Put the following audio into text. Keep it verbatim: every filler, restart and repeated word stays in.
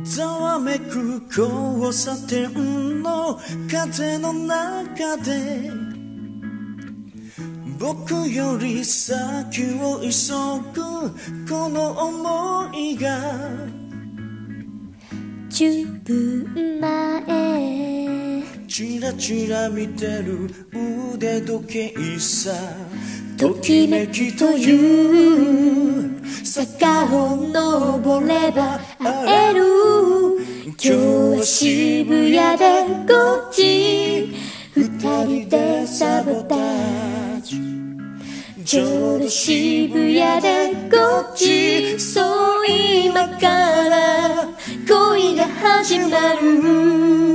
ざわめく交差点の風の中で僕より先を急ぐこの想いがじゅっぷんまえチラチラ見てる腕時計さときめきという坂を登れば会える今日は渋谷でこっち二人でサボタージュちょうど渋谷でこっちそう今から恋が始まる